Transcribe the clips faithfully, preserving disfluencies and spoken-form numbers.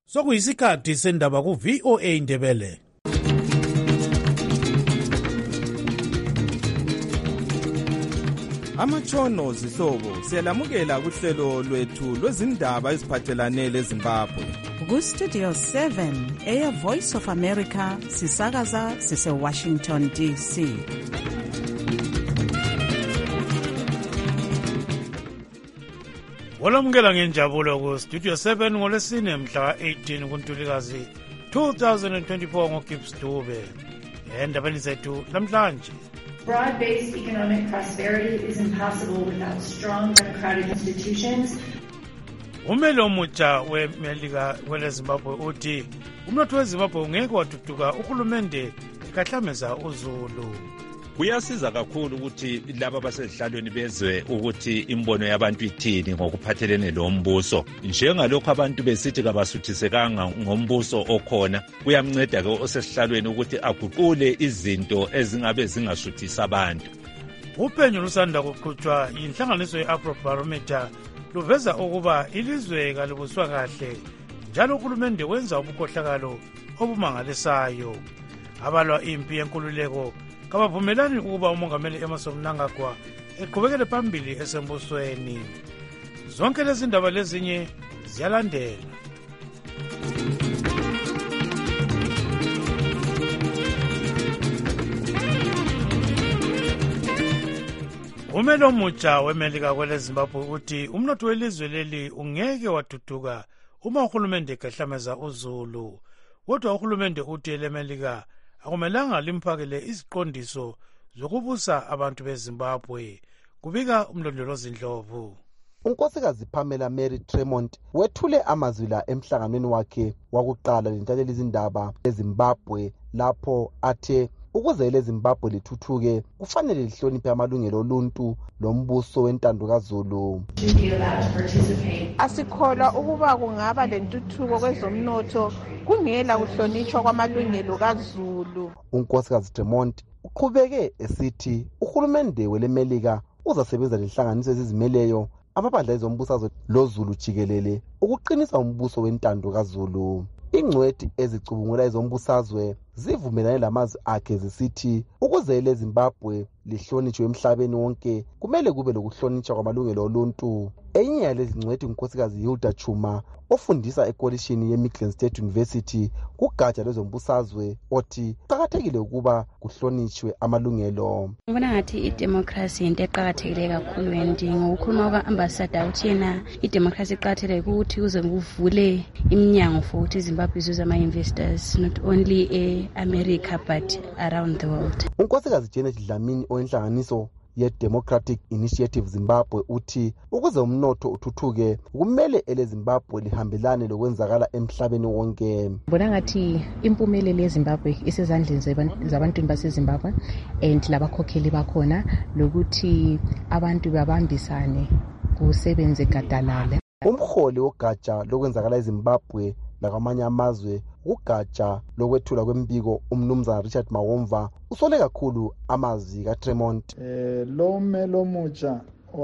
Sokuyisikhathi sendaba ku V O A Ndebele. Amatshono zihlobo siyalamukela kuhlelo lwethu lwezindaba eziphathelane leZimbabwe. Ku Studio seven eya Voice of America sisakaza sise Washington D C. Walamukela ngenjabulo ku Studio seven ngolesine mhla eighteen kuNtulikazi two thousand twenty-four ngoGibbs Dube. Endabeni zethu namhlanje. Broad-based economic prosperity is impossible without strong democratic institutions. Umelo omutsha weMelika kweleZimbabwe uthi umnotho weZimbabwe ungeke wathuthuka uhulumende ikahlameza uZulu. Kuyasiza kakhulu ukuthi laba abasezihlalweni bezwe ukuthi imbono yabantu ithini ngokuphathelene lombuso. Njengalokho abantu besithi kabasuthisekanga ngombuso okhona, kuyamnceda ke osesihlalweni ukuthi aguqule izinto ezingabe zingasuthisa abantu. Uphenyo lusanda kuqhutshwa yinhlanganiso ye-Afrobarometer luveza ukuba ilizwe kalibuswa kahle njalo uhulumende wenza ubukhohlakalo obumangalisayo. Abalwa impi yenkululeko kabavumelani ukuba umongameli Emmerson Mnangagwa eqhubekele phambili esembusweni. Zonke lezi ndaba lezinye ziyalandela. Umelo omutsha weMelika kweleZimbabwe uthi umnotho welizwe leli ungeke wathuthuka uma uhulumende ekahlameza uZulu. Kodwa uhulumende uthi eleMelika akumelanga limphakele iziqondiso zokubusa abantu beZimbabwe. Kubika umlondolozi Ndlovu. Unkosikazi Pamela Mary Tremont wethule amazwi la emhlanganweni wakhe wakuqala lentaleli izindaba eZimbabwe lapho athe ukuze leZimbabwe lithuthuke kufanele lihloniphe amalungelo oluntu lombuso wentando kaZulu. Asikholwa ukuba kungaba lentuthuko kwezomnotho kungela kuhlonitshwa kwamalungelo kaZulu. Unkosikazi Tremont uqhubeke esithi uhulumende weleMelika uzasebenza lenhlanganiso ezizimeleyo amabandla ezombusazwe loZulu jikelele ukuqinisa umbuso wentando kaZulu. Ingcwethi ezicubungula ezombusazwe zivumelane lamazwi akhe zisithi ukuze leZimbabwe lihlonitshwe emhlabeni wonke kumele kube lokuhlonitshwa kwamalungelo oluntu. Enye yalezi ngcwethi unkosikazi Hilda Chuma ofundisa ekolishini yeMichigan State University kugatsha lwezombusazwe othi kuqakathekile ukuba kuhlonitshwe amalungelo. Ngibona ngathi idemocracy into eqakathekile kakhulu endingi ngokukhuluma kwa-ambassador uthi yena idemocracy iqakathekile ukuthi uze kuvule iminyango for ukuthi iZimbabwe izuze ama-investors not only e-America but around the world. Unkosikazi Janet Dlamini oyenhlanganiso ye-Democratic Initiative Zimbabwe uthi ukuze umnotho uthuthuke kumele eleZimbabwe lihambelane lokwenzakala emhlabeni wonke. Ngibona ngathi impumelelo yeZimbabwe isezandleni zabantu baseZimbabwe and labakhokheli bakhona lokuthi abantu babambisane kusebenze gadalala. Umholi wogatsha lokwenzakala eZimbabwe lakwamanye amazwe ugatsha lokwethula kwembiko umnumzana Richard Mawomva usole kakhulu amazwi kaTremont. Eh lo melo mutsha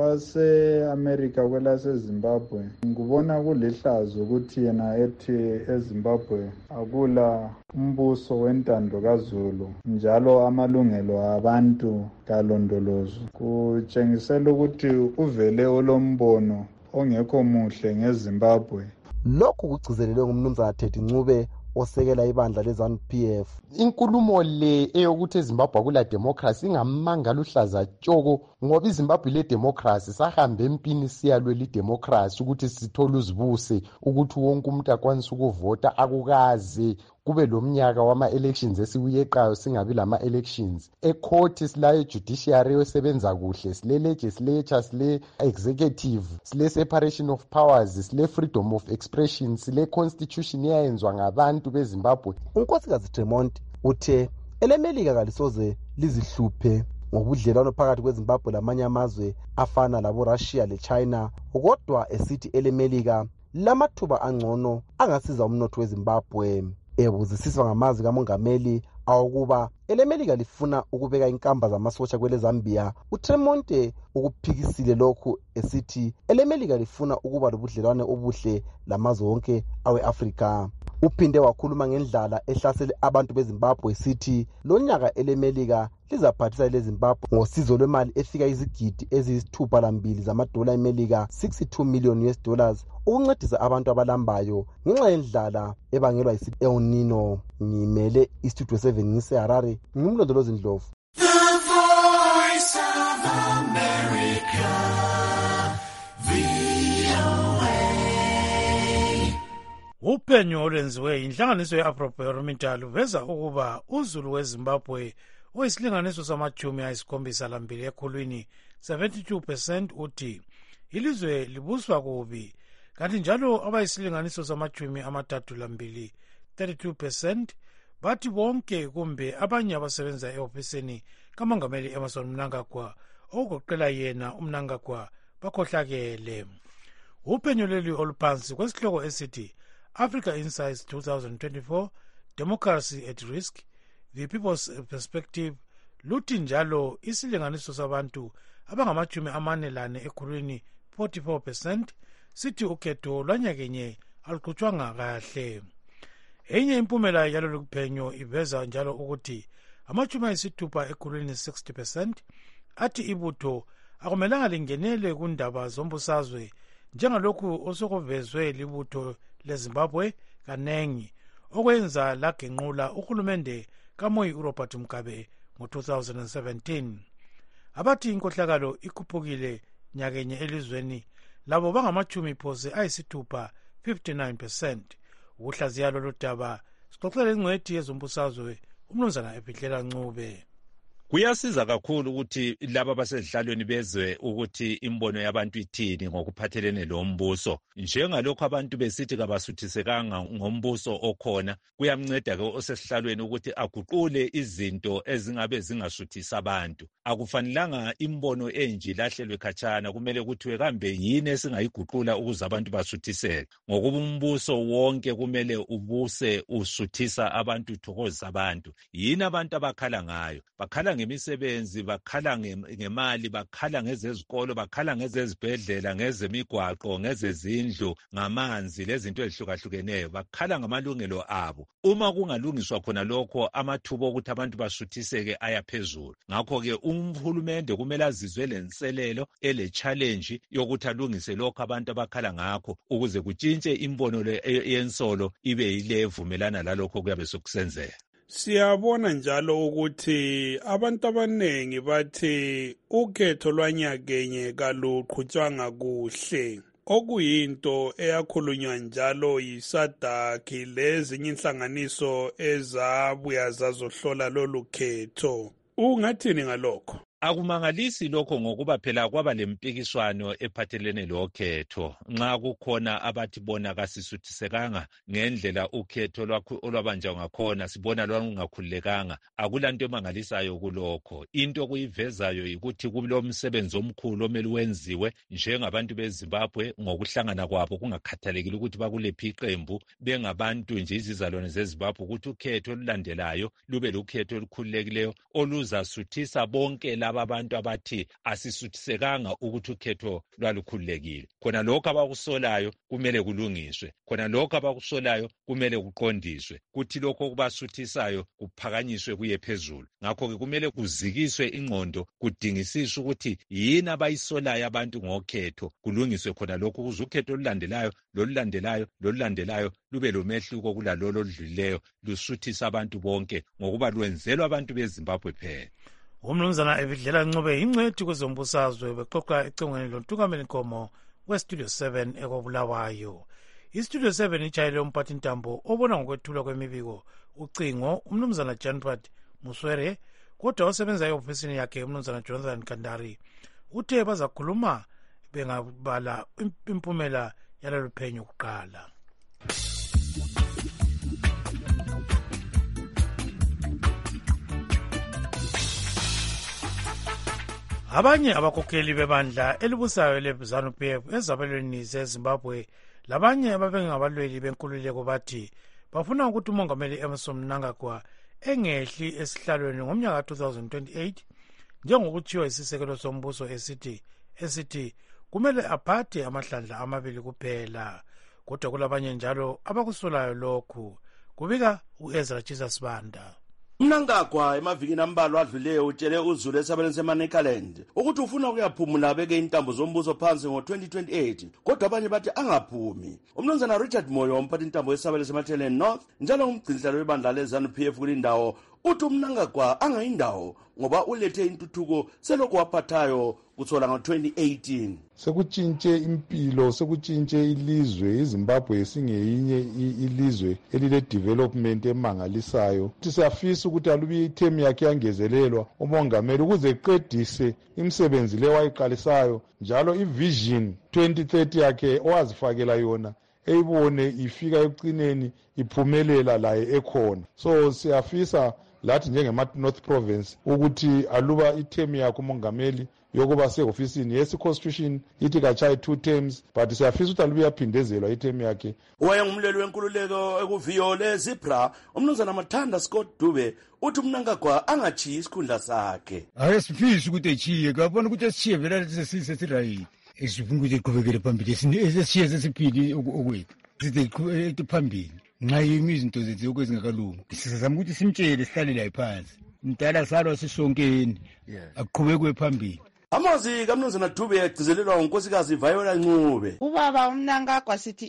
wase-America kwelaseZimbabwe ngibona kulihlazo ukuthi yena ethi eZimbabwe akula umbuso wentando kaZulu njalo amalungelo abantu kalondolozo. Kutshengisela ukuthi uvele olombono ongekho muhle ngeZimbabwe. Lokhu kugcizelelwe ngumnumzana Teddy Ncube osekela ibandla leZANU P F. Inkulumo le eyokuthi eZimbabwe akula democracy ingamanga luhlaza tshoko ngoba iZimbabwe le democracy sahambe empini siyalwela idemocracy ukuthi sithola uzibuse ukuthi wonke umuntu akwanise ukuvota akukaze kube lo mnyaka wama-elections esiwuyeqayo singabi lama-elections. Ecourt silayo judiciary osebenza kuhle, sile legislature, sile executive, sile separation of powers, sile freedom of expression, sile constitution eyayenzwa ngabantu beZimbabwe. Unkosikazi Tremont uthe eleMelika kalisoze lizihluphe ngobudlelwano phakathi kweZimbabwe lamanye amazwe afana labo-Russia le-China, kodwa esithi eleMelika lamathuba angcono angasiza umnotho weZimbabwe. ebuzisiswa ngamazwi kamongameli awokuba elemelika lifuna ukubeka inkamba zamasotsha kwele Zambia, uTremonte ukuphikisile lokhu esithi elemelika lifuna ukuba lobudlelwane obuhle lamazwe wonke awe-Afrika. Uphinde wakhuluma ngendlala ehlasele abantu beZimbabwe esithi lonyaka elemelika lizaphathisa leZimbabwe ngosizo lwemali efika izigidi eziyisithupha lambili zamadola emelika sixty-two million U S dollars ukuncedisa abantu abalambayo ngenxa yendlala ebangelwa yisifo El Nino. Ngimele iStudio seven ngiseHarare, ngumlondolozi Ndlovu. The Voice of America, V O A. Uphenyo olwenziwe yinhlanganiso ye-Afrobarometer luveza ukuba uZulu weZimbabwe oyisilinganiso samachumi ayisikhombisa lambili ekhulwini seventy-two percent uthi ilizwe libuswa kubi, kanti njalo abayisilinganiso samachumi amathathu lambili thirty-two percent bathi bonke kumbe abanye abasebenza e-ofisini kamongameli Emmerson Mnangagwa okugoqela yena uMnangagwa bakhohlakele. Uphenyo leli oluphansi kwesihloko esithi Africa Insights twenty twenty-four Democracy at Risk, The People's Perspective luthi njalo isilinganiso sabantu abangamachumi amane lane ekhulwini forty-four percent sithi ukhetho lwanyakenye aluqhutshwanga kahle. Enye impumela yalolu kuphenyo iveza njalo ukuthi amachumi ayisithupha ekhulwini sixty percent athi ibutho akumelanga lingenele kundaba zombusazwe njengalokhu osokuvezwe libutho leZimbabwe kanengi okwenza lagenqula uhulumende kaMoyi uRobert Mugabe ngo-twenty seventeen. Abathi inkohlakalo ikhuphukile nyakenye elizweni labo bangamachumi phose ayisithupha fifty-nine percent. Ukuhlaziya lolu daba sixoxele ingcwethi yezombusazwe uMnumzana Ebhidlela Ncube. Kuyasiza kakhulu ukuthi laba basedihlalweni bezwe ukuthi imbono yabantu ithini ngokuphathelene lombuso. Njengalokho abantu besithi kabasuthisekanga ngombuso okhona, kuyamnceda ke osesihlalweni ukuthi aguqule izinto ezingabe zingasuthisa abantu. Akufanelanga imbono enje lahlelwe khatshana, kumele kuthiwe kambe yini esingayiguqula ukuze abantu basuthiseke. Ngokuba umbuso wonke kumele ubuse usuthisa abantu, uthokozisa abantu. Yini abantu abakhala ngayo? Bakhala ngemisebenzi, bakhala ngemali, bakhala ngezezikolo, bakhala ngezezibhedlela, ngezemigwaqo, ngezezindlu, ngamanzi lezinto ezihlukahlukeneyo. Bakhala ngamalungelo abo. Uma kungalungiswa khona lokho, amathuba ukuthi abantu basuthiseke ayaphezulu. Ngakho ke umhulumende kumele azizwe lenselelo ele challenge yokuthi alungise lokho abantu abakhala ngakho ukuze kutshintshe imbono le yensolo ibe yile evumelana lalokho kuyabe sokusenzeka. Siyabona njalo ukuthi abantu abanengi bathi ukhetho lwanyakenye kaluqhutshwanga kuhle, okuyinto eyakhulunywa njalo yiSADC lezinye inhlanganiso ezabuya zazohlola lolu khetho. Ungathini ngalokho? Akumangalisi lokho ngokuba phela kwaba lempikiswano ephathelene lokhetho. Nxa kukhona abathi bona kasisuthisekanga ngendlela ukhetho olwabanjwa ngakhona, sibona lwangakhululekanga, akulanto emangalisayo kulokho. Into kuyivezayo yikuthi kulomsebenzi omkhulu omele wenziwe njengabantu beZimbabwe ngokuhlangana kwabo, kungakhathalekile ukuthi bakulephi iqembu, bengabantu nje izizalwane zeZimbabwe, ukuthi ukhetho olulandelayo lube lukhetho olukhululekileyo oluzasuthisa bonke laba abantu abathi asisuthisekanga ukuthi ukhetho lwalukhululekile. Khona lokho abakusolayo kumele kulungiswe, khona lokho abakusolayo kumele kuqondiswe, kuthi lokho kubasuthisayo kuphakanyiswe kuye phezulu. Ngakho ke kumele kuzikiswe ingqondo, kudingisiswe ukuthi yini abayisolayo abantu ngokhetho, kulungiswe khona lokho ukuze ukhetho olulandelayo lolulandelayo lolulandelayo lube lomehluko kulalolo oludlulileyo, lusuthisa abantu bonke ngokuba lwenzelwa abantu beZimbabwe phela. Umnumzana Ebhidlela Ncube ingcwethi kwezombusazwe bexoxa ecingweni lontukameli Nkomo weStudio seven ekobulawayo. IStudio seven ichayele umphathi ntambo obona ngokwethulwa kwemibiko ucingo umnumzana Janpat Muswere, kodwa osebenza e-ofisini yakhe umnumzana Jonathan Kandari uthe bazakhuluma bengabala impumela yalolu phenyo kuqala. Abanye abakhokheli bebandla elibusayo leZANU-P F ezabelweni zeZimbabwe labanye ababengabalweli benkululeko bathi bafuna ukuthi umongameli Emmerson Mnangagwa engehli esihlalweni ngomnyaka two thousand twenty-eight njengokutshiwo isisekelo sombuso esithi esithi kumele aphathe amahlandla amabili kuphela. Kodwa kulabanye njalo abakusolayo lokhu, kubika uEzra Jesus Banda. Mnangagwa emavikini ambalwa adluleyo utshele uZulu esabeleni seManicaland ukuthi ufuna ukuyaphumula abeke intambo zombuso phansi ngo twenty twenty-eight, kodwa abanye bathi angaphumi. Umnumzana Richard Moyo umphathi intambo yesabeleni seManicaland North njalo umgcinisihlalo webandla leZANU P F kulindawo uthi uMnangagwa angayindawo ngoba ulethe intuthuko selokhu waphathayo kuthola ngo twenty eighteen. Sekutshintshe impilo, sekutshintshe ilizwe. iZimbabwe isingeyinye ilizwe elile development emangalisayo. Siyafisa ukuthi alubi ithemu yakhe yangezelelwa umongameli ukuze eqedise imisebenzi le wayiqalisayo, njalo ivision twenty thirty yakhe owazifakela yona eyibone ifika ekucineni iphumelela laye ekhona. So siyafisa lathi njenge North Province ukuthi aluba ithemu yakhe umongameli yokuba se-ofisini yesi constitution ithi kachayi two terms, but siyafisa ukuthi alubi yaphindezelwa ithemu yakhe. Wayengumlweli wenkululeko ekuviyo leZipra umnumzana Mathanda Scott Dube uthi uMnangagwa angachiyi isikhundla sakhe. Ayesifisi ukuthi echiye, kabona ukuthi esichiye vele sesise sirayi. Esifuna ukuthi iqhubekele phambili esisiye sesiphili okwethu. Sithi phambili. Nxa izinto zethu okwezingakalungi. Sizama ukuthi simtshele sihlale la phansi. Mdala salwa sisonkeni. Aqhubekwe phambili. Amazwi kaMnumzana Dube agcizelelwa unkosikazi Viola Ncube. Ubaba uMnangagwa sithi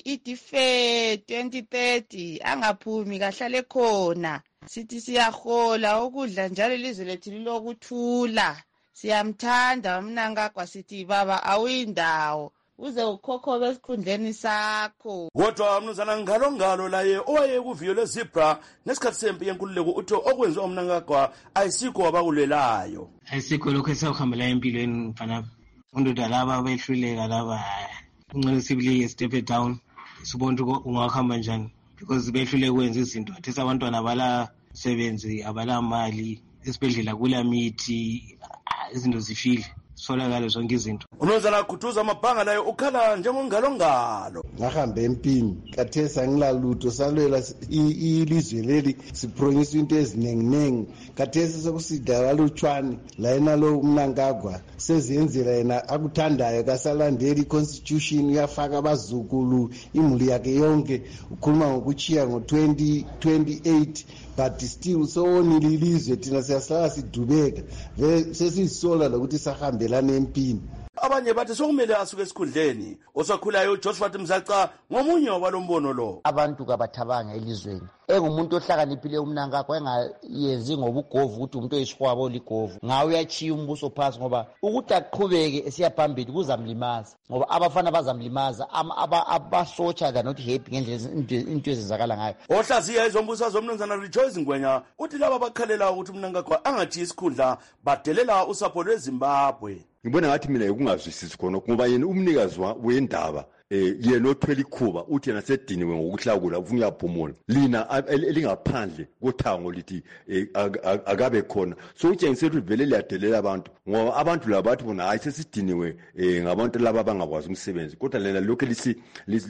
idife twenty thirty angaphumi kahlale khona. Sithi siyahola ukudla njalo ilizwe lethu lilokuthula. Siyamthanda uMnangagwa sithi baba awuyindawo uze ukhokhobe esikhundleni sakho. Kodwa umnumzana Ngalo Ngalo laye owaye kuviyo leZipra nesikhathi sempi yenkululeko uthi okwenziwa uMnangagwa ayisikho wabakulelayo. Ayisikho lokho esawuhambela empilweni mfana. Undoda laba behluleka laba uncane sibili step down sibona ukuthi ungahamba njani because behluleka ukwenza izinto. Athi abantwana bala sebenzi abala mali esibhedlela kula mithi izinto zifile. Solakala zonke izinto. Umnumzana Khuthuza Mabhanga naye ukhala njengongalo ngalo. Ngahamba empini kathesa ngilalutho salwela ilizwe leli sipromise into ezinenginengi. Kathesa sokusida walutshwani la yena lo uMnangagwa sezenzela yena akuthandayo kasalandeli constitution yafaka abazukulu imuli yakhe yonke ukhuluma ngokuchiya ngo twenty twenty-eight. But still so nililizwe thina siyahlala sidubeka ve sesisola lokuthi sahambelana empini. Abanye bathi sokumele asuke esikhundleni osakhulayo uJoshua Mzaca ngomunye wabalombono lo. Abantu kabathabanga elizweni engumuntu ohlakaniphile uMnangagwa engayenzi ngobugovu ukuthi umuntu oyisihwabo ligovu ngawe uyachiya umbuso phansi ngoba ukuthi aqhubeke esiyaphambili kuzamlimaza ngoba abafana bazamlimaza abasotsha than not happy ngendlela into ezenzakala ngayo. Ohlaziya izombusa zomnumzana Rejoice Ngwenya uthi laba bakhalela ukuthi uMnangagwa angachiyi isikhundla badelela usapho lweZimbabwe. Ngibona ngathi mina ukungazwisisi khona ngoba yena umnikazi wendaba eh yena othwele ikhuba uthi yena sediniwe ngokuhlakula ufuna uyaphumula lina elingaphandle kothango lithi akabe khona so utshengise ukuthi vele liyadelela abantu ngoba abantu laba bathi bona hayi sesidiniwe eh ngabantu laba abangakwazi umsebenzi kodwa lena lokho lisi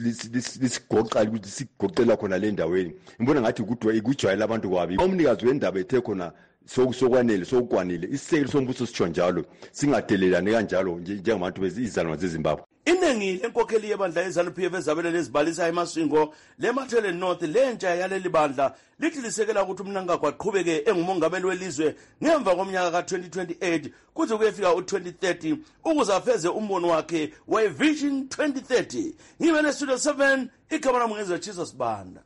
lisigoqa ukuthi sigoqela khona le ndaweni. Ngibona ngathi kudwa ikujwayela abantu kwabi umnikazi wendaba ethe khona sokwanele sokwanele isekelo sombuso sitsho njalo singadelelane kanjalo njengabantu bezizalwane zeZimbabwe. Iningi lenkokheli yebandla leZANU P F ezabele lezibalisa eMasingo leMathele North lentsha yaleli bandla lithi lisekela ukuthi uMnangagwa aqhubeke engumongameli welizwe ngemva komnyaka ka twenty twenty-eight kuze kuyefika u twenty thirty ukuze afeze umbono wakhe we Vision twenty thirty. Ngibele Studio seven igama lami ngeZwa Jesus Banda.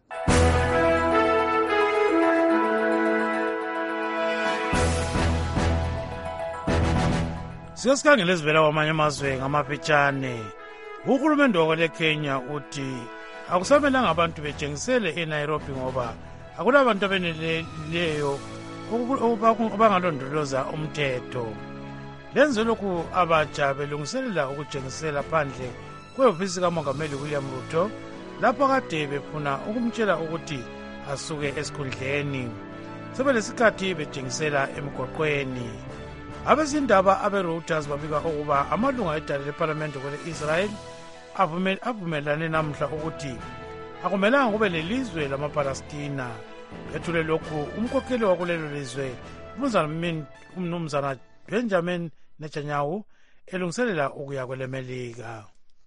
Siyasikhangela ezivela kwamanye amazwe ngamafitshane. Uhulumende wakwele Kenya uthi akusamelanga abantu betshengisele eNairobi ngoba akulabantu abeneleyo abangalondoloza umthetho. Lenze lokhu abatsha belungiselela ukutshengisela phandle kwehhovisi kaMongameli William Ruto lapho kade befuna ukumtshela ukuthi asuke esikhundleni. Sebelesikhathi betshengisela emgoqweni. Abezindaba abe-Reuters babika ukuba amalunga edala leParliament kwele-Israel avumelane namhla ukuthi akumelanga kube lelizwe lamapalestina. Ethule lokhu umkhokheli wakulelo lizwe umnumzana Benjamin Netanyahu elungiselela ukuya kwelemelika.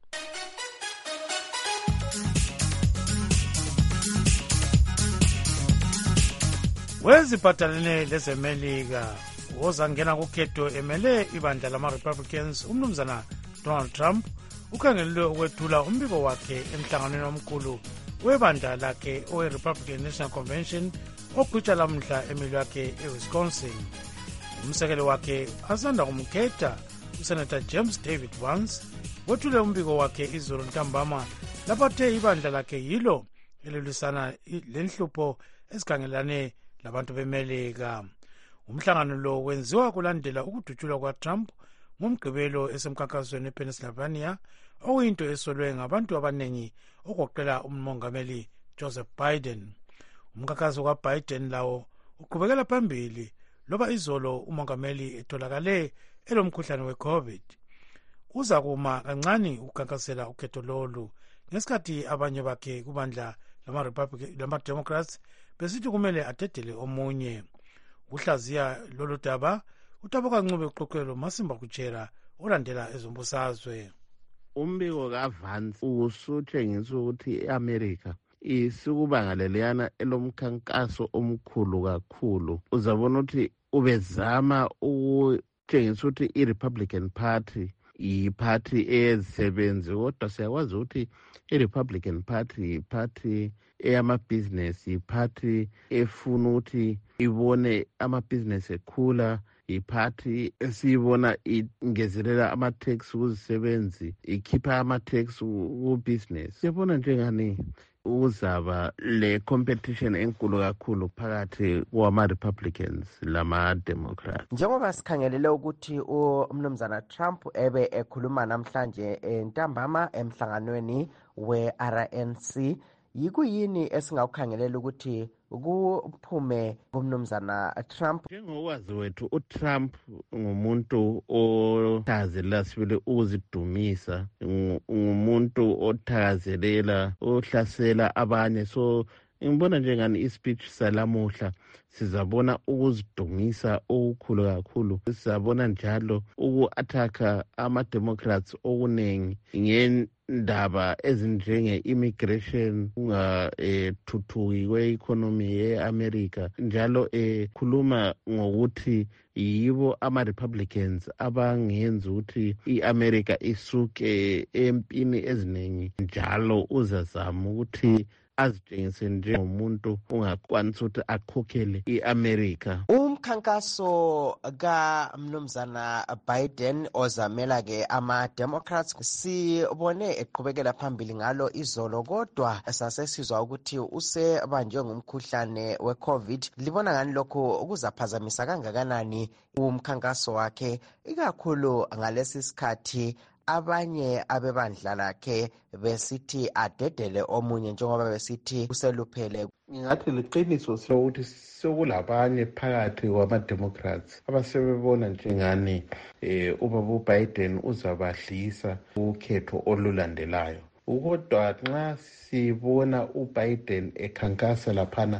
Weziphathelene lezemelika ozangena kukhetho emele ibandla lama-Republicans umnumzana Donald Trump ukhangelelwe ukwethula umbiko wakhe emhlanganweni omkhulu webandla lakhe owe-Republican National Convention ogwitsha lamhla emilo yakhe eWisconsin. Umsekeli wakhe asanda kumkhetha uSenator James David Vance wethule umbiko wakhe izolo ntambama lapho athe ibandla lakhe yilo elilwisana lenhlupho ezikhangelane labantu bemelika. Umhlangano lo wenziwa kulandela ukudutshulwa kwaTrump ngomgqibelo esemkhankasweni ePennsylvania okuyinto esolwe ngabantu abaningi ogoqela umongameli Joseph Biden. Umkhankaso kaBiden lawo uqhubekela phambili loba izolo umongameli etholakale elomkhuhlane weCovid. Uza kuma kancane ukukhankasela ukhetho lolu ngesikhathi abanye bakhe kubandla lama-Democrats besithi kumele adedele omunye. Uhlaziya lolu daba utaboka ncube uqoqelo Masimba Kuchera olandela ezombusazwe. Umbiko kaVance usutshengisa ukuthi iAmerica isukubanga leliyana elomkhankaso omkhulu kakhulu. Uzabona ukuthi ubezama ukutshengisa ukuthi iRepublican Party iparty ezisebenzi, kodwa siyakwazi ukuthi iRepublican Party iparty eyamabhizinesi, iparty efuna ukuthi ibone amabhizinesi ekhula, iparty esiyibona ingezelela ama-tax kuzisebenzi, ikhipha ama-tax ku-business. Siyabona njengani uzaba le competition enkulu kakhulu phakathi kwama-Republicans lama-Democrats. Njengoba sikhangelele ukuthi umnumzana Trump ebe ekhuluma namhlanje entambama emhlanganweni we-R N C, yikuyini esingakukhangelela ukuthi kuphume kumnumzana Trump? Njengokwazi wethu uTrump ngumuntu othakazelela sibili ukuzidumisa, ngumuntu othakazelela ohlasela abanye. So ngibona njengani ispeech salamuhla sizabona ukuzidumisa okukhulu kakhulu. Sizabona njalo uku-athaka ama-Democrats okunengi ngendaba ezinjenge-immigration, ungathuthuki kwe-economy ye-America, njalo ekhuluma ngokuthi yibo ama-Republicans abangenza ukuthi i-America isuke empini eziningi, njalo uzazama ukuthi azitshengise njengomuntu ungakwanisa ukuthi akhokhele i-America. Umkhankaso kaMnumzana Biden ozamela ke ama-Democrats sibone eqhubekela phambili ngalo izolo, kodwa sasesizwa ukuthi usebanjwe ngumkhuhlane we-COVID. Libona ngani lokho kuzaphazamisa kangakanani umkhankaso wakhe, ikakhulu ngalesi sikhathi abanye abebandla lakhe besithi adedele omunye njengoba besithi useluphele? Ngingathi liqiniso sokuthi sekulabanye phakathi kwama-Democrats abasebebona njengani eh ubaba uBiden uzabadlisa ukhetho olulandelayo. Kodwa nxa sibona uBiden ekhankasa laphana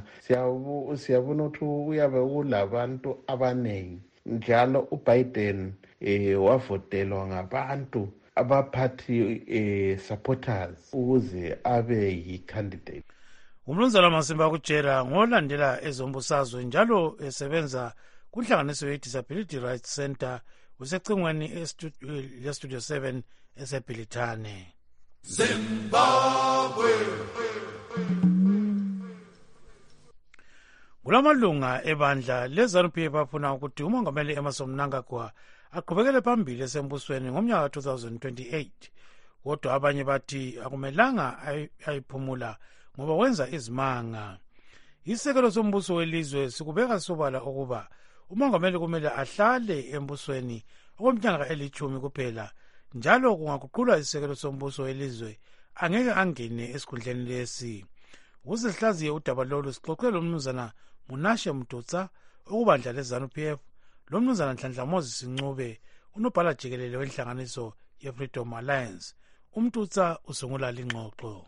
siyabona ukuthi uyabe kulabantu abanengi, njalo uBiden eh wavotelwa ngabantu abaphathi eh supporters ukuze abe yi-candidate. Umnumzana Masimba Kuchera ngolandela ezombusazwe njalo esebenza kunhlanganiso ye-Disability Rights Center usecingweni le-Studio seven eseBhilithane. Zimbabwe. Kulamalunga ebandla leZANU P F afuna ukuthi umongameli Emmerson Mnangagwa aqhubekele phambili esembusweni ngomnyaka two thousand twenty-eight, kodwa abanye bathi akumelanga ayiphumula ngoba wenza izimanga. Isekelo sombuso welizwe sikubeka sobala ukuba umongameli kumele ahlale embusweni okweminyaka elithumi kuphela, njalo kungaguqulwa isekelo sombuso welizwe angeke angene esikhundleni lesi. Ukuzihlaziye udaba lolu sixoxele umnumzana Munashe Mdutsa okubandla leZANU P F lo mnumzana Nhlanhla Moses Ncube unobhala jikelele wenhlanganiso ye-Freedom Alliance. Umdutsa usungula lingxoxo.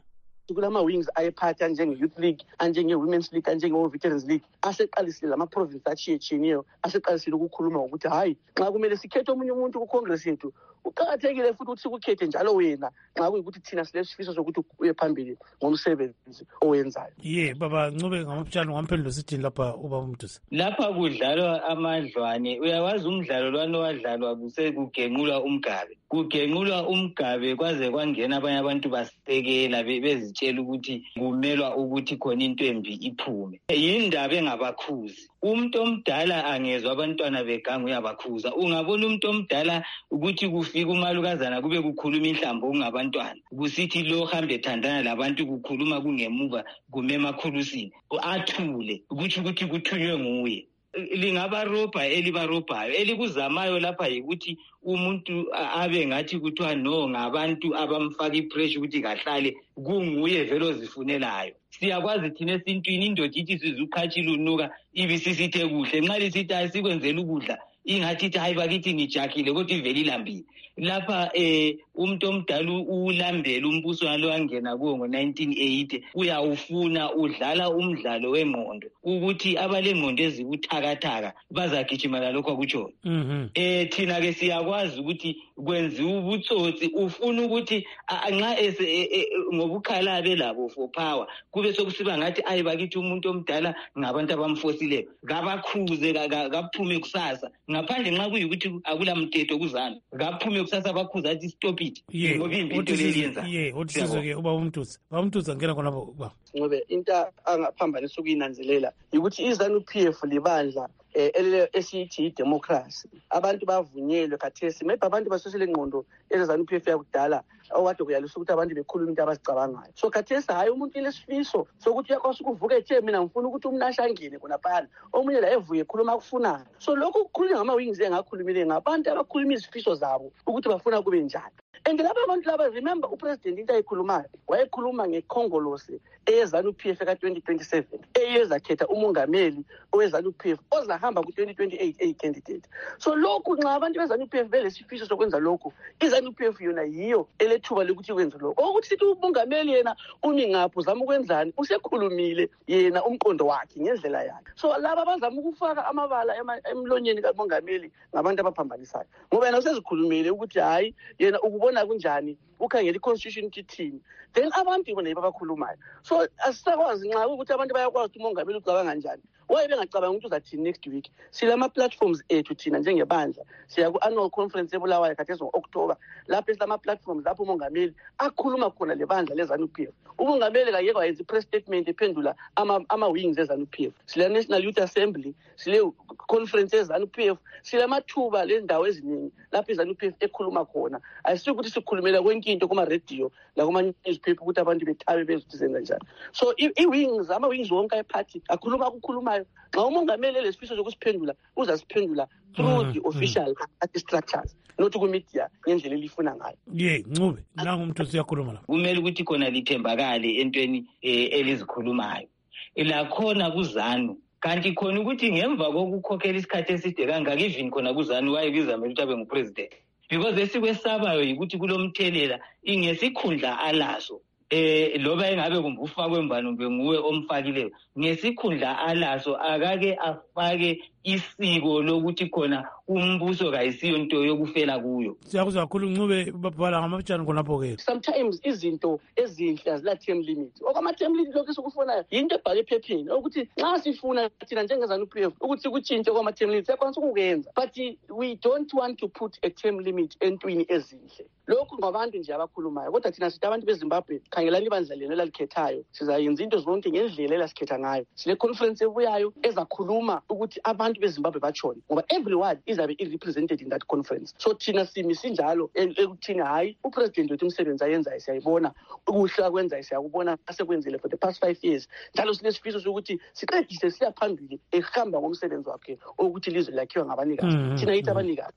kulama-wings ayephathi anjenge-youth league, anjenge-women's league, anjenge-veterans league, aseqalisile lama-province atshiyetshiyeneyo, aseqalisile ukukhuluma ukuthi hayi nxa kumele sikhethe omunye umuntu kucongress yethu uqakathekile futhi ukuthi sikukhethe njalo wena nxa kuyikuthi thina silesifiso sokuthi uye phambili ngomsebenzi owenzayo. ye baba Ncube ngamapitshana ngamphendula sithini lapha ubaba uMdusi? Lapha kudlalwa amadlwane. Uyawazi umdlalo lwana owadlalwa kusekugenqulwa umgabe. Kugenqulwa umgabe kwaze kwangena abanye abantu basekela bezitshela ukuthi kumelwa ukuthi khona into embi iphume. Yindaba engabakhuzi. Umuntu omdala angezwa abantwana beganga uyabakhuza. Ungabona umuntu omdala ukuthi kufika umalukazana kube kukhuluma inhlambo kungabantwana. Kusithi lo hambe ethandana labantu kukhuluma kungemuva kumema khulusini. Athule ukuthi ukuthi kuthunywe nguye. Lingabarobha elibarobhayo elikuzamayo lapha yikuthi umuntu abe ngathi kuthiwa no ngabantu abamfaka ipressure ukuthi kahlale kunguye vele ozifunelayo. Siyakwazi thina esintwini indoda ithi sizuqhatshile unuka ibisisithe kuhle nxa lisithi asikwenzela ukudla ingathi ithi hayi bakithi ngijakile kodwa ivele ilambile. Lapha eh umuntu omdala ulambela umbuso walo wangena kuwo ngo nineteen eighty uyawufuna udlala umdlalo wengqondo ukuthi abalengqondo ezibuthakathaka bazagijima lokho akutsho. Mhm. Eh thina ke siyakwazi ukuthi kwenziwa ubutsotsi ufuna ukuthi nxa ese ngobukhalabe labo for power kube sokusiba ngathi ayi bakithi umuntu omdala ngabantu abamfosileyo ngabakhuze kaphume kusasa ngaphandle nxa kuyikuthi akulamthetho kuzana kaphume kusasa bakhuza athi stop it ngoba impilo leyenza. ye othizo ke ubaba uMdusi baba uMdusi ngena khonapho ba Ngobe into angaphambanisa ukuyinanzelela ukuthi iZANU-P F libandla elele esithi democracy abantu bavunyelwe khathesi maybe abantu basosele ngqondo eZANU-P F yakudala okade kuyalisa ukuthi abantu bekhuluma into abazicabangayo. So khathesi hayi umuntu ilesifiso sokuthi yakwazi ukuvuka ethe mina ngifuna ukuthi umnasha angene khonaphana omunye la evuye ekhuluma akufunayo. So lokho kukhulunywa ngama-wings engakhulumile ngabantu abakhuluma izifiso zabo ukuthi bafuna kube njani. And laba abantu laba remember upresident into ayikhulumayo wayekhuluma ngekhongolose eyeZANU-P F ka-twenty twenty-seven eyezakhetha umongameli oweZANU-P F ozahamba ku-twenty twenty-eight eyi-candidate. So lokhu nxa abantu beZANU-P F belesifiso sokwenza lokhu iZANU-P F yona yiyo elethuba lokuthi kwenze lokhu okuthi sithi umongameli yena umi ngapho uzama ukwenzani usekhulumile yena umqondo wakhe ngendlela yakhe. So laba bazama ukufaka amabala emlonyeni kamongameli ngabantu abaphambanisayo ngoba yena usezikhulumile ukuthi hayi yena ukubona kunjani ukhangela i-constitution kithini then abantu bona yibo abakhulumayo. So asisakwazi nxa ukuthi abantu bayakwazi ukuthi umongameli ucabanga kanjani waye bengacabanga ukuthi uzathini next week. Silama-platforms ethu thina njengebandla siya ku-annual conference eBulawayo khathesi ngo-October lapho esilama-platforms lapho umongameli akhuluma khona lebandla leZANU-P F. Umongameli kayeke wayenza i-press statement ephendula ama-wings eZANU-P F. Sile-National Youth Assembly, sile-conference eZANU-P F, silamathuba lendawo eziningi lapho iZANU-P F ekhuluma khona. Ayisiyo ukuthi sikhulumela konke into kuma-radio lakuma-newspaper ukuthi abantu bethabe bezothi zenza njani. So i-wings ama-wings wonke ayephathi akhuluma akukhulumayo nxa umongameli elesifiso sokusiphendula uzasiphendula through the official structures not ku-media ngendlela elifuna ngayo. ye Ncube nangu umuntu siyakhuluma la Kumele ukuthi khona lithembakale entweni elizikhulumayo lakhona kuZANU kanti khona ukuthi ngemva kokukhokhela isikhathi eside kangaka even khona kuZANU wayebizamela ukuthi abe ngupresident because esikwesabayo yikuthi kulomthelela ingesikhundla alaso eh loba engabe kumbufakwe mbanombe nguwe omfakileyo ngesikhundla alaso akake afake isiko lokuthi khona umbuso kayisiyo into yokufela kuyo. Siyakuzwa kakhulu Ncube babhala ngamapitshana khonapho ke. Sometimes izinto ezinhle azila term limit. Okama term limit lokho esikufunayo into ebhale ephepheni ukuthi nxa sifuna thina njengeZANU-P F ukuthi kutshintshe kwama term limit yakwanisa ukuyenza but we don't want to put a term limit entwini ezinhle. Lokhu ngabantu nje abakhulumayo kodwa thina sithi abantu beZimbabwe khangelani ibandla lelo lalikhethayo sizayenza into zonke ngendlela elasikhetha ngayo. Sile conference ebuyayo ezakhuluma ukuthi abantu beZimbabwe batshone ngoba everyone izabe i-represented in that conference. So thina simi sinjalo ekuthini hayi upresident wethu umsebenzi ayenzayo siyayibona ukuhla kwenzayo siyakubona asekwenzile for the past five years njalo sinesifiso sokuthi siqedise siya phambili ehamba ngomsebenzi wakhe ukuthi lizwe lakhiwa ngabanikazi thina yithi abanikazi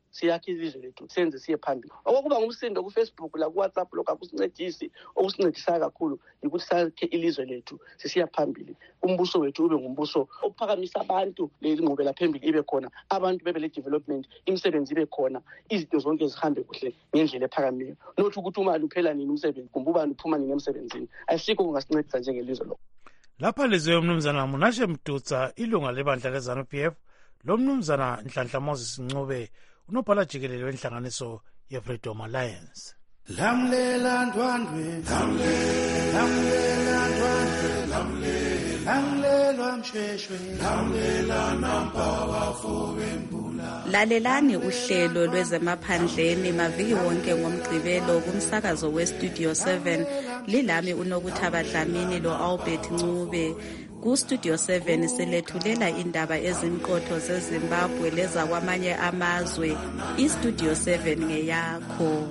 siyakhe ilizwe lethu senze siye phambili. Okuba ngumsindo ku-Facebook la ku-WhatsApp lokho akusincedisi. Okusincedisa kakhulu ukuthi sakhe ilizwe lethu sisiya phambili, umbuso wethu ube ngumbuso ophakamisa abantu, lengqubela phambili ibe khona, abantu bebe le development, imisebenzi ibe khona, izinto zonke zihambe kuhle ngendlela ephakamileyo. Nothi ukuthi uma luphela nini umsebenzi kumbe ubani uphuma nini emsebenzini, ayisikho kungasincedisa njengelizwe lo. Lapha lizwe umnumzana Munashe Mdutsa, ilunga lebandla leZANU P F, lo mnumzana Nhlanhla Moses Ncube, unobhala jikelele wenhlanganiso ye-Freedom Alliance. Lamlela ndwandwe, lamlela ndwandwe, lamlela msheshwe, lamlela nampawa fowembula. Lalelani uhlelo lwezemaphandleni maviki wonke ngomgqibelo kumsakazo weStudio seven. Lilami uNokuthaba Dlamini lo Albert Ncube. Ku-Studio seven silethulela indaba ezimqotho zeZimbabwe leza kwamanye amazwe. I-Studio seven ngeyakho.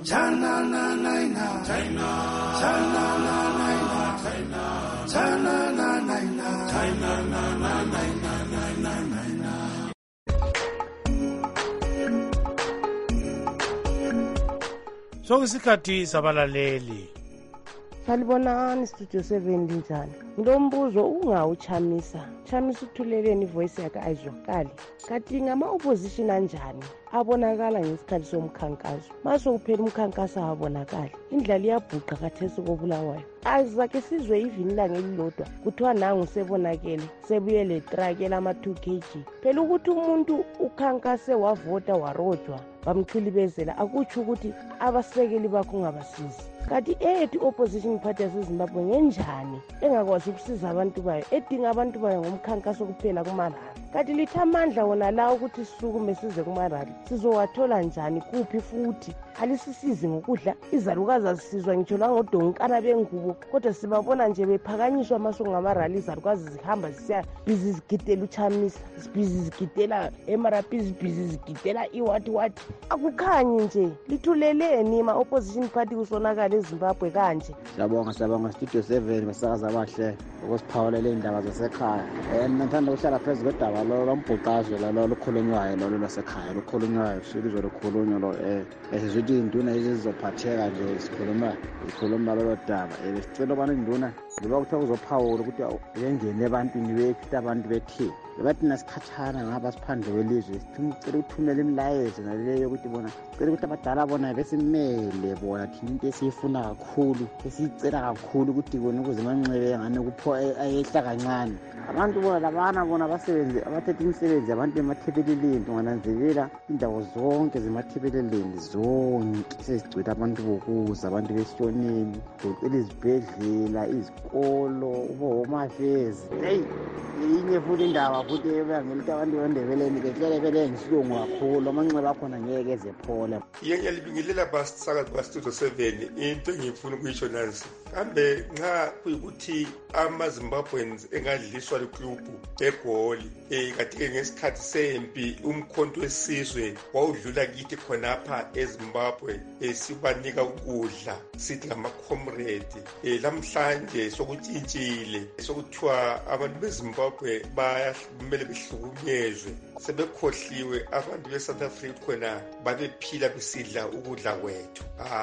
Sokusikhathi sabalaleli. Salibonani Studio seven linjani? Ngilombuzo ungawuchamisa. Chamisa uthuleleni ivoice yakhe ayizwakali. Kanti ngama-opposition anjani abonakala ngesikhathi somkhankaso? Mase uphela umkhankaso abonakali. Indlala iyabhuqa kathesi kobulawayo. Azake sizwe ivini ilanga elilodwa kuthiwa nangu sebonakele sebuye le truck elama-two kilograms. Phela ukuthi umuntu ukhankase wavota warojwa bamchilibezela akutsho ukuthi abasekeli bakho ungabasizi. Kanti ethi opposition party yaseZimbabwe ngenjani engakwazi ukusiza abantu bayo, edinga abantu bayo ngomkhankaso kuphela kumarali? Kanti litha amandla wona la ukuthi sisukume size kumarali sizowathola njani? Kuphi futhi alisisizi ngokudla? Izalukazi azisizwa ngitsho langodonkana bengubo, kodwa sibabona nje bephakanyiswa amasongo ngamarali. Izalukazi zihamba zisiya bhizi zigidela uchamisa, bhizi zigidela emaraphi, bhizi zigidela iwati wati. Akukhanyi nje. Lithuleleni ma-opposition party kusonakala eZimbabwe kanje? Siyabonga, siyabonga Studio seven basakaza abahle ukusiphawulela indaba zasekhaya. Eh ngithanda ukuhlala phezu kwedaba lo lombhuqazwe lalo lukhulunywayo lolo lwasekhaya lukhulunywayo silizwe lukhulunywa lo eh esizothi induna izizophatheka nje sikhuluma sikhuluma lolo daba. Eh sicela bani induna ngoba kuthiwa kuzophawula ukuthi yengene ebantwini bethi abantu bethi bathi nasikhathana ngaba siphandle welizwe sicela ukuthumela imilayezo naleyo ukuthi bona sicela ukuthi abadala bona besimele bona thina into esiyifuna kakhulu esiyicela kakhulu ukuthi bona ukuze manxebe ngane kupho ayehla kancane. Abantu bona labana bona basebenze abathethe imisebenzi abantu bemathebeleleni ungananzelela indawo zonke zemathebeleleni zonke sezigcwele abantu bokuza, abantu besishoneni, kucela izibhedlela, izikolo, ubo-home affairs. Hey yinye futhi indaba futhi ebangelithi abantu bendebeleni kehlele bele ngisilungu kakhulu amanxeba akhona ngeke ezephola. Ngiyalibingelela basisakazi baStudio seven. Into engifuna ukuyisho nansi, kambe nxa kuyikuthi amaZimbabweans engadliswa liklubhu egoli eh kanti ngesikhathi sempi umkhonto wesizwe wawudlula kithi khonapha eZimbabwe esibanika ukudla sithi ngama-comrade eh lamhlanje sokutshintshile sokuthiwa abantu beZimbabwe bayamele behlukunyezwe sebekhohliwe abantu beSouth Africa khona babephila besidla ukudla kwethu.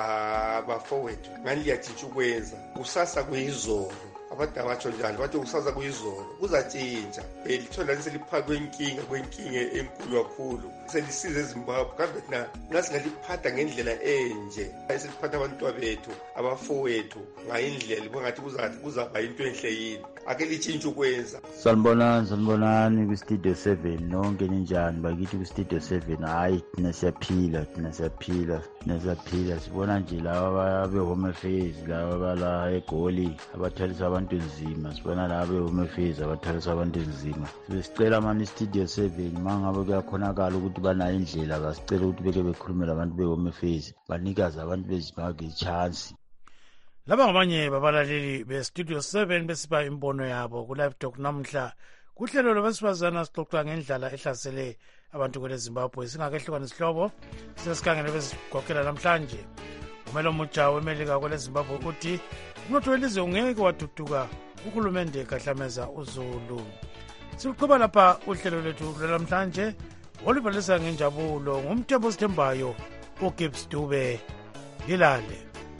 Ah bafowethu ngani liyatshintsha ukwenza kusasa kuyizolo. Abantu abatsho njalo bathi kusasa kuyizolo kuzatshintsha. Eh lithola selipha kwenkinga kwenkinga enkulu kakhulu selisize eZimbabwe kambe thina ngasingaliphatha ngendlela enje esiliphatha abantu bethu abafowethu ngayindlela libongathi kuzathi kuzaba into enhle yini ake litshintshe ukwenza. Sanibonani sanibonani kwiStudio seven nonke ninjani bakithi kwiStudio seven. Hayi thina siyaphila thina siyaphila thina siyaphila sibona nje laba be-home affairs laba bala eGoli abathalisa abantu nzima, sibona laba be-home affairs abathalisa abantu nzima. Sibesicela mani iStudio seven mangabe kuyakhonakala ukuthi banayo indlela basicela ukuthi beke bekhulumela abantu be-home affairs banikaze abantu beZimbabwe ichance. Laba ngabanye babalaleli beStudio seven besiba imbono yabo ku-Live Talk namhla kuhlelo lwabesifazana sixoxa ngendlala ehlasele abantu kwele Zimbabwe. Singakehlukana isihlobo sesikhangele besigqokela namhlanje. Umelo mutsha wemelika kwele Zimbabwe uthi umnotho welizwe ungeke wathuthuka uhulumende kahlameza uZulu. Siqhuba lapha uhlelo lethu lwanamhlanje olubhalisa ngenjabulo ngumthembo sithembayo uGibbs Dube. Lilale.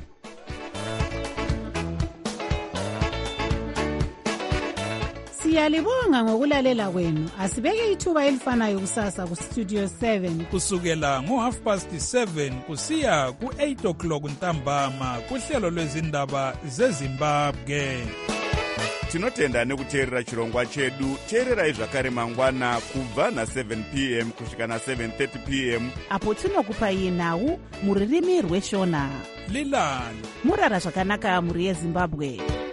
Siyalibonga ngokulalela kwenu. Asibeke ithuba elifanayo kusasa ku Studio seven kusukela ngo half past seven kusiya ku eight o'clock ntambama kuhlelo lwezindaba zeZimbabwe. Tinotenda nekuteerera chirongwa chedu. Teererai zvakare mangwana kubva na seven p m kusvika na seven thirty p m apo tinokupai nhau muririmi rweshona. Lilani murara zvakanaka muri yeZimbabwe.